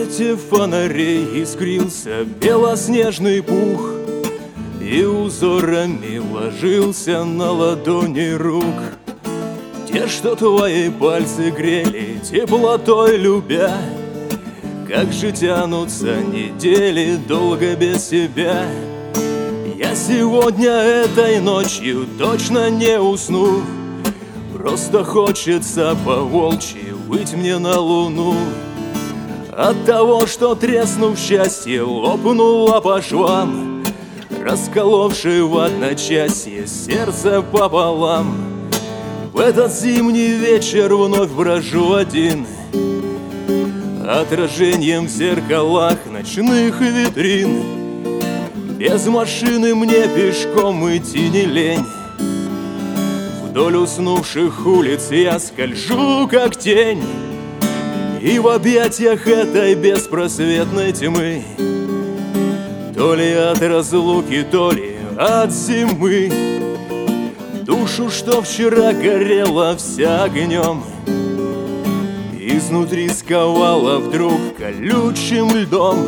свете фонарей искрился белоснежный пух, и узорами ложился на ладони рук. Те, что твои пальцы грели, теплотой любя. Как же тянутся недели долго без тебя. Я сегодня этой ночью точно не усну. Просто хочется по-волчьи выть мне на луну. От того, что, треснув счастье, лопнуло по швам, расколовши в одночасье сердце пополам. В этот зимний вечер вновь брожу один, отражением в зеркалах ночных витрин. Без машины мне пешком идти не лень. Вдоль уснувших улиц я скольжу, как тень, и в объятиях этой беспросветной тьмы, то ли от разлуки, то ли от зимы, душу, что вчера горела вся огнем, изнутри сковала вдруг колючим льдом.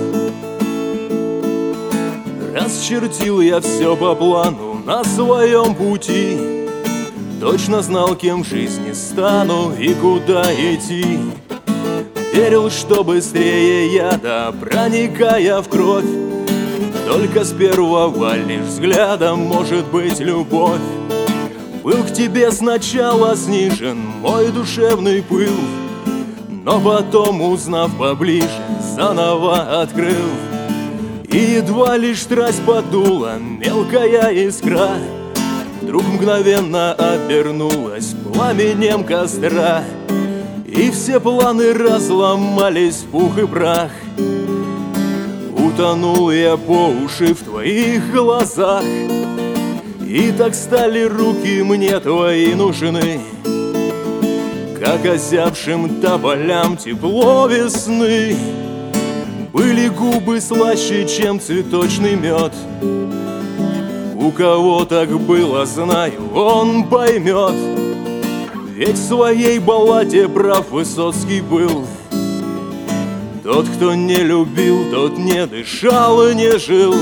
Расчертил я все по плану на своем пути, точно знал, кем в жизни стану и куда идти. Верил, что быстрее яда, проникая в кровь, только с первого лишь взгляда может быть любовь. Был к тебе сначала снижен мой душевный пыл, но потом, узнав поближе, заново открыл. И едва лишь страсть подула мелкая искра, вдруг мгновенно обернулась пламенем костра, и все планы разломались в пух и прах. Утонул я по уши в твоих глазах, и так стали руки мне твои нужны, как озябшим тополям тепло весны. Были губы слаще, чем цветочный мед. У кого так было, знаю, он поймет. Ведь в своей балладе прав Высоцкий был. Тот, кто не любил, тот не дышал и не жил.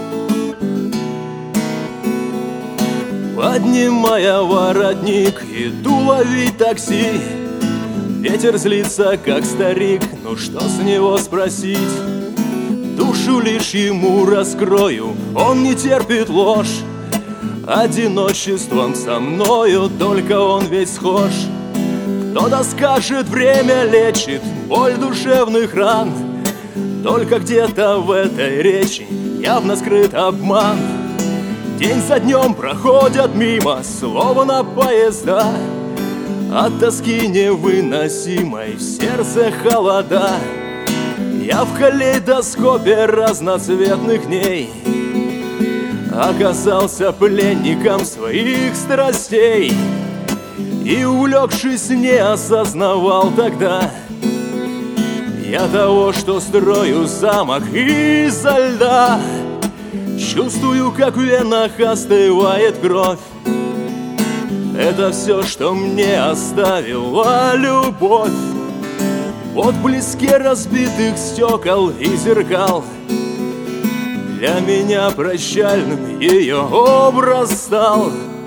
Поднимая воротник, иду ловить такси. Ветер злится, как старик, ну что с него спросить? Душу лишь ему раскрою, он не терпит ложь. Одиночеством со мною только он ведь схож. Кто-то скажет, время лечит боль душевных ран, только где-то в этой речи явно скрыт обман. День за днем проходят мимо, словно поезда, от тоски невыносимой в сердце холода. Я в калейдоскопе разноцветных дней оказался пленником своих страстей, и, увлекшись, не осознавал тогда я того, что строю замок изо льда. Чувствую, как в венах остывает кровь. Это все, что мне оставила любовь. В отблеске разбитых стекол и зеркал для меня прощальным ее образ стал.